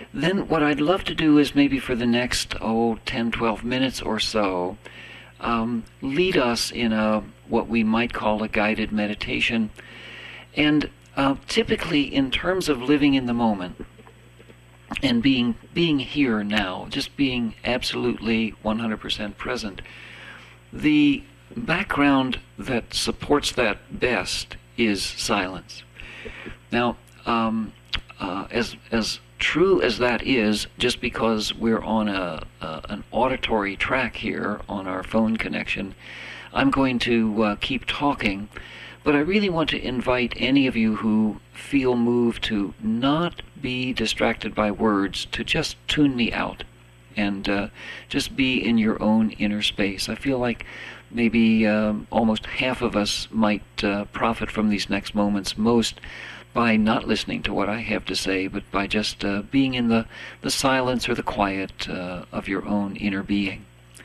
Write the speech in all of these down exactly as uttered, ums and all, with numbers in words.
Then what I'd love to do is maybe for the next, oh, ten, twelve minutes or so, um, lead us in a what we might call a guided meditation. And uh, typically in terms of living in the moment and being being here now, just being absolutely one hundred percent present, the background that supports that best is silence. Now, um, uh, as as true as that is, just because we're on a, a an auditory track here on our phone connection, I'm going to uh, keep talking, but I really want to invite any of you who feel moved to not be distracted by words to just tune me out and uh, just be in your own inner space. I feel like maybe um, almost half of us might uh, profit from these next moments most by not listening to what I have to say, but by just uh, being in the, the silence or the quiet uh, of your own inner being.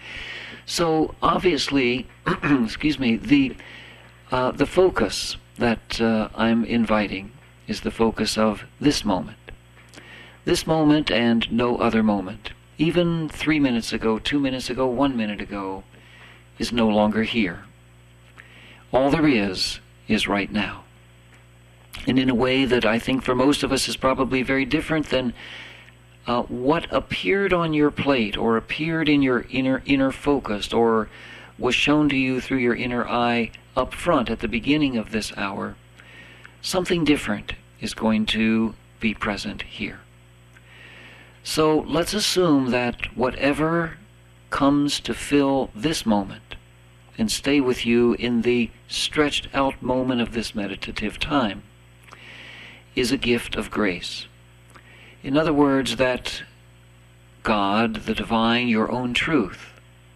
So obviously, excuse me, the uh, the focus that uh, I'm inviting is the focus of this moment. This moment and no other moment. Even three minutes ago, two minutes ago, one minute ago, is no longer here. All there is is right now. And in a way that I think for most of us is probably very different than uh, what appeared on your plate or appeared in your inner inner focus or was shown to you through your inner eye up front at the beginning of this hour. Something different is going to be present here. So let's assume that whatever comes to fill this moment and stay with you in the stretched out moment of this meditative time is a gift of grace. In other words, that God, the divine, your own truth,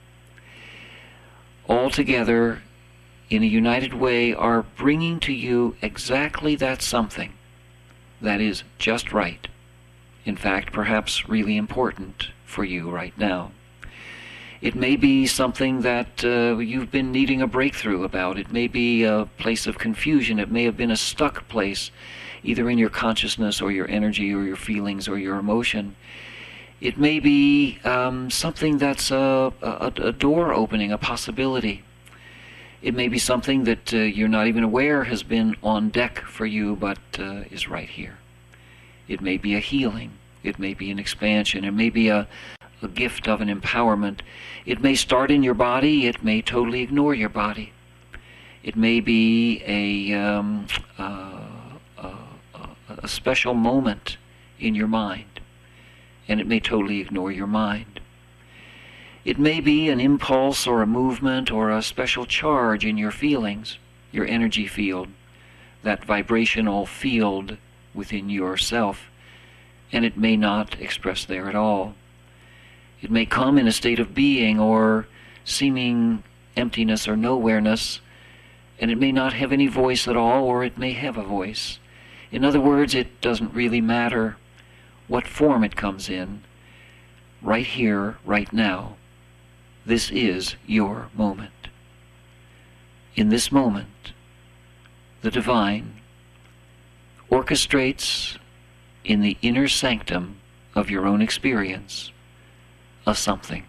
all together in a united way are bringing to you exactly that something that is just right. In fact, perhaps really important for you right now. It may be something that uh, you've been needing a breakthrough about. It may be a place of confusion. It may have been a stuck place, either in your consciousness or your energy or your feelings or your emotion. It may be um, something that's a, a, a door opening, a possibility. It may be something that uh, you're not even aware has been on deck for you, but uh, is right here. It may be a healing. It may be an expansion. It may be a, a gift of an empowerment. It may start in your body. It may totally ignore your body. It may be a, um, uh, a, a special moment in your mind, and it may totally ignore your mind. It may be an impulse or a movement or a special charge in your feelings, your energy field, that vibrational field within yourself, and it may not express there at all. It may come in a state of being or seeming emptiness or nowhereness, and it may not have any voice at all, or it may have a voice. In other words, it doesn't really matter what form it comes in. Right here, right now, this is your moment. In this moment, the divine orchestrates in the inner sanctum of your own experience a something.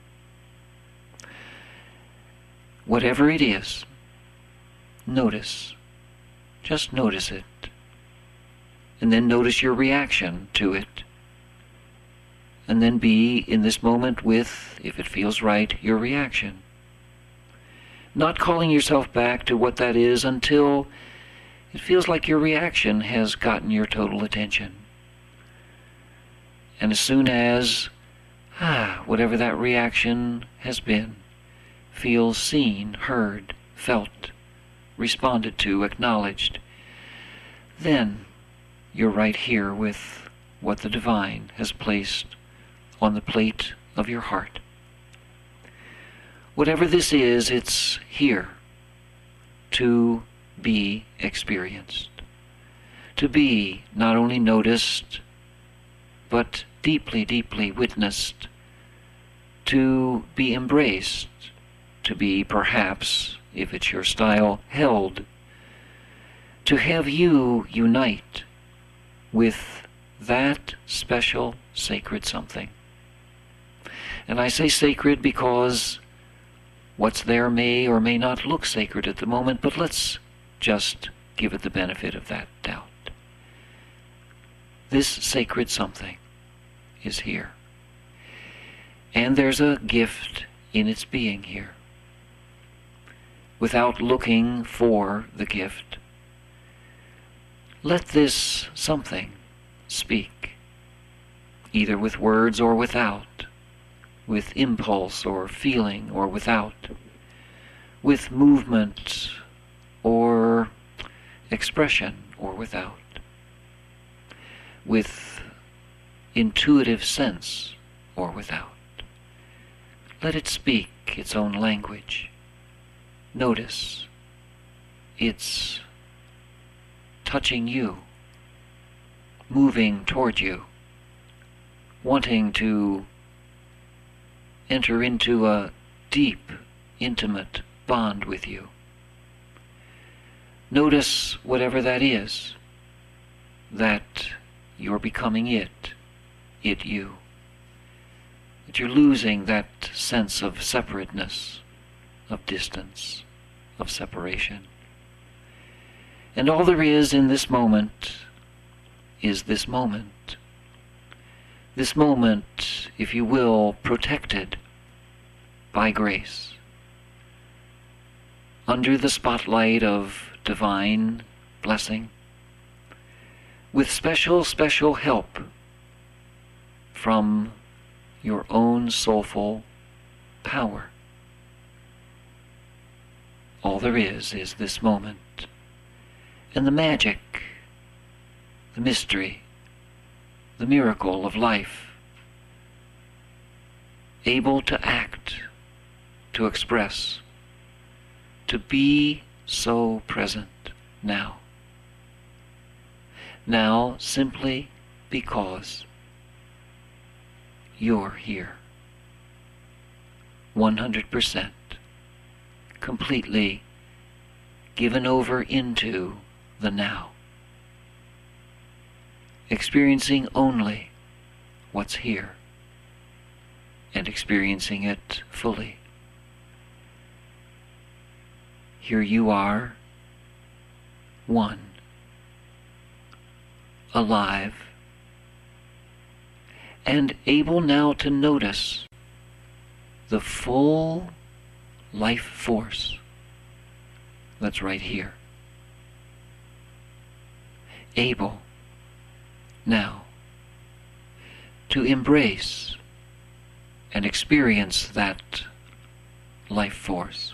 Whatever it is, notice. Just notice it. And then notice your reaction to it. And then be in this moment with, if it feels right, your reaction. Not calling yourself back to what that is until it feels like your reaction has gotten your total attention. And as soon as, ah, whatever that reaction has been, feels seen, heard, felt, responded to, acknowledged, then you're right here with what the divine has placed on the plate of your heart. Whatever this is, it's here to be experienced, to be not only noticed, but deeply, deeply witnessed, to be embraced, to be perhaps, if it's your style, held, to have you unite with that special sacred something. And I say sacred because what's there may or may not look sacred at the moment, but let's just give it the benefit of that doubt. This sacred something is here. And there's a gift in its being here. Without looking for the gift, let this something speak, either with words or without, with impulse or feeling or without, with movement or expression or without, with intuitive sense or without. Let it speak its own language. Notice it's touching you, moving toward you, wanting to enter into a deep, intimate bond with you. Notice whatever that is, that you're becoming it, it you. That you're losing that sense of separateness, of distance, of separation. And all there is in this moment is this moment. This moment, if you will, protected by grace, under the spotlight of divine blessing, with special, special help from your own soulful power. All there is is this moment, and the magic, the mystery, the miracle of life, able to act, to express, to be so present now. Now simply because you're here, one hundred percent, completely given over into the now, experiencing only what's here and experiencing it fully. Here you are, one, alive, and able now to notice the full life force that's right here. Able now to embrace and experience that life force.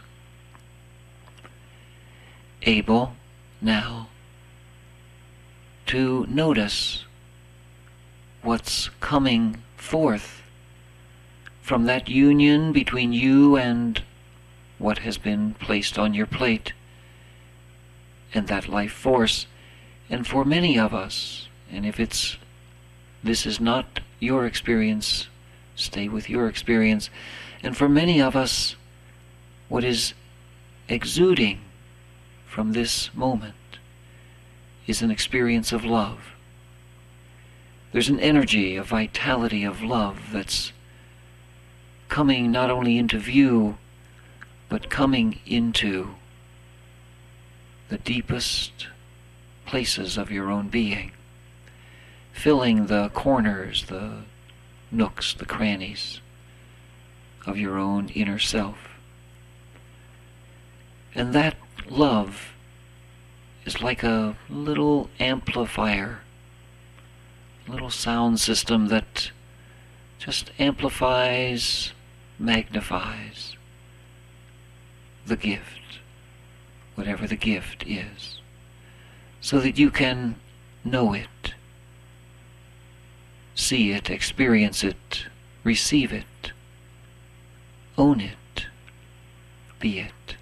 Able now to notice what's coming forth from that union between you and what has been placed on your plate, and that life force. And for many of us, and if it's this is not your experience, stay with your experience, and for many of us, what is exuding from this moment is an experience of love. There's an energy, a vitality of love that's coming not only into view, but coming into the deepest places of your own being, filling the corners, the nooks, the crannies of your own inner self. And that love is like a little amplifier, a little sound system that just amplifies, magnifies the gift, whatever the gift is, so that you can know it, see it, experience it, receive it, own it, be it.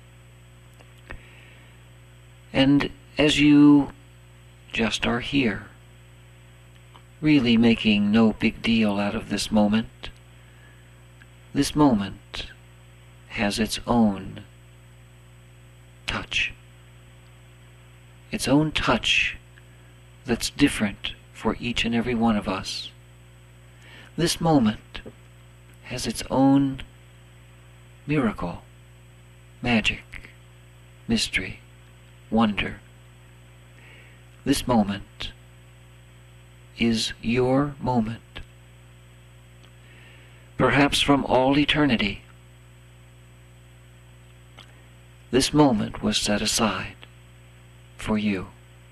And as you just are here, really making no big deal out of this moment, this moment has its own touch. Its own touch that's different for each and every one of us. This moment has its own miracle, magic, mystery, wonder. This moment is your moment. Perhaps from all eternity, this moment was set aside for you.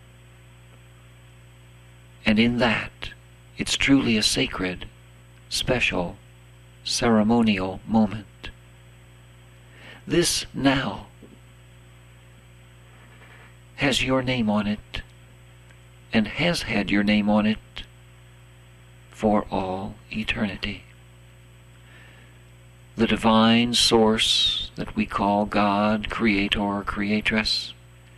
And in that, it's truly a sacred, special, ceremonial moment. This now has your name on it, and has had your name on it for all eternity. The divine source that we call God, Creator, or Creatress,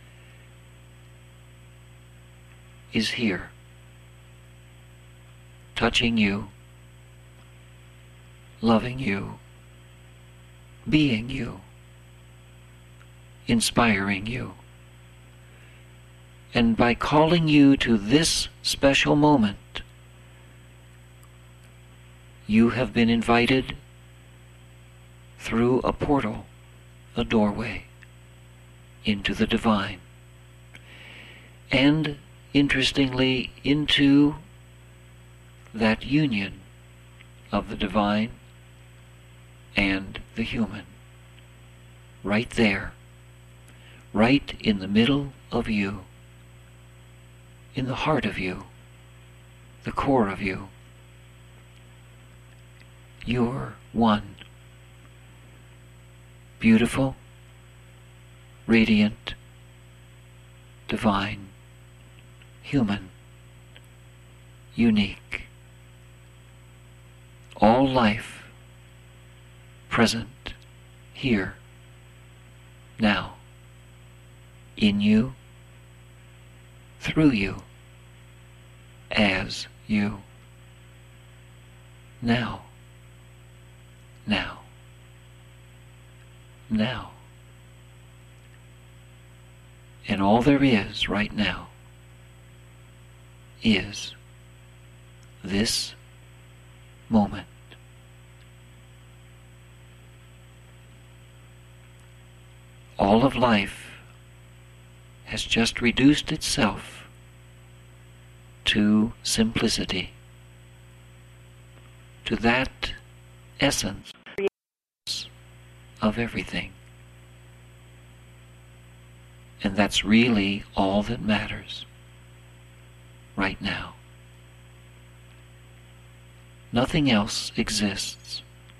is here, touching you, loving you, being you, inspiring you. And by calling you to this special moment, you have been invited through a portal, a doorway, into the divine. And, interestingly, into that union of the divine and the human. Right there, right in the middle of you, in the heart of you, the core of you. You're one. Beautiful, radiant, divine, human, unique. All life present here, now, in you, through you, as you. Now, now, now. And all there is right now is this moment. All of life has just reduced itself to simplicity, to that essence of everything. And that's really all that matters right now. Nothing else exists.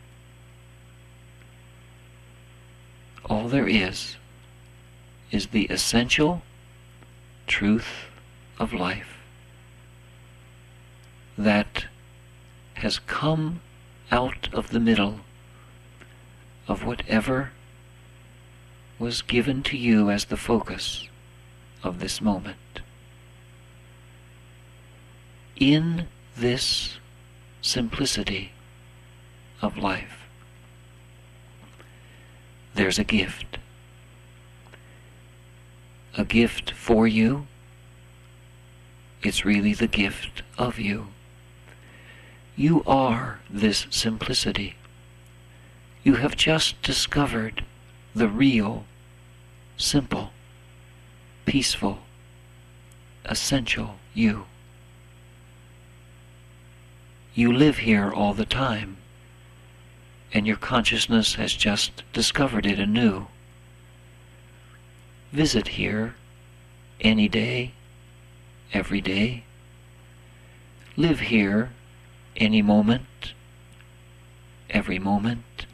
All there is is the essential truth of life that has come out of the middle of whatever was given to you as the focus of this moment. In this simplicity of life, there's a gift. A gift for you. It's really the gift of you. You are this simplicity. You have just discovered the real, simple, peaceful, essential you. You live here all the time, and your consciousness has just discovered it anew. Visit here any day, every day. Live here any moment, every moment.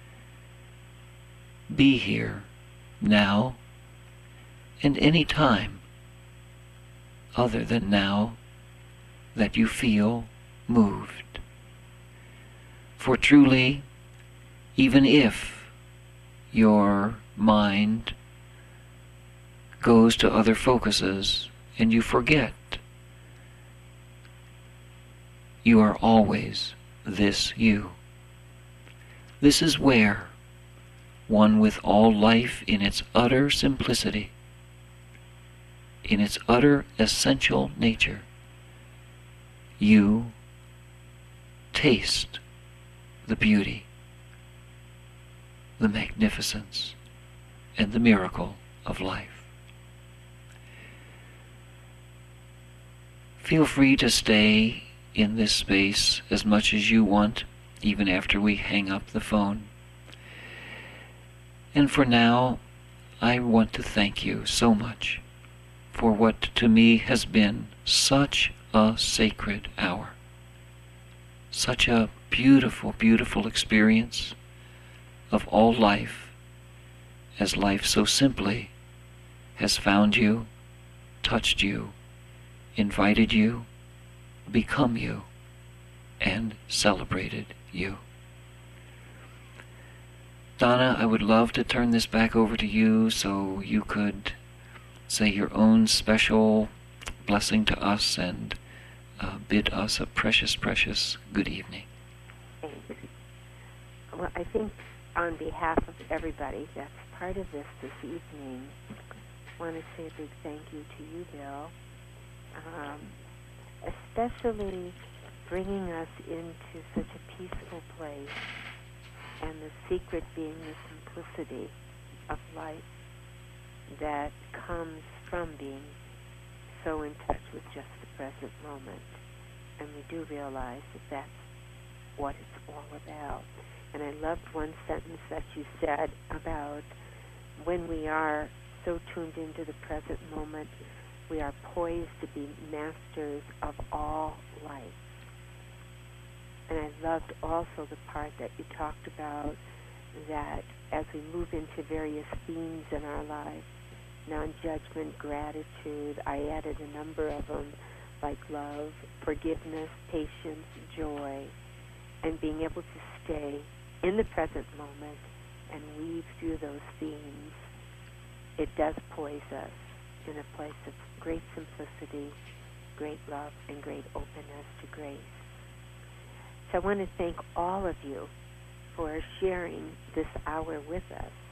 Be here now and any time other than now that you feel moved. For truly, even if your mind goes to other focuses and you forget, you are always this you. This is where, one with all life in its utter simplicity, in its utter essential nature, you taste the beauty, the magnificence, and the miracle of life. Feel free to stay in this space as much as you want, even after we hang up the phone. And for now, I want to thank you so much for what to me has been such a sacred hour. Such a beautiful, beautiful experience of all life, as life so simply has found you, touched you, invited you, become you, and celebrated you. Donna, I would love to turn this back over to you so you could say your own special blessing to us and uh, bid us a precious, precious good evening. Thanks. Well, I think on behalf of everybody that's part of this this evening, I want to say a big thank you to you, Bill, um, especially bringing us into such a peaceful place, and the secret being the simplicity of life that comes from being so in touch with just the present moment. And we do realize that that's what it's all about. And I loved one sentence that you said about when we are so tuned into the present moment, we are poised to be masters of all life. And I loved also the part that you talked about that as we move into various themes in our lives, non-judgment, gratitude, I added a number of them, like love, forgiveness, patience, joy, and being able to stay in the present moment and weave through those themes. It does poise us in a place of great simplicity, great love, and great openness to grace. So I want to thank all of you for sharing this hour with us.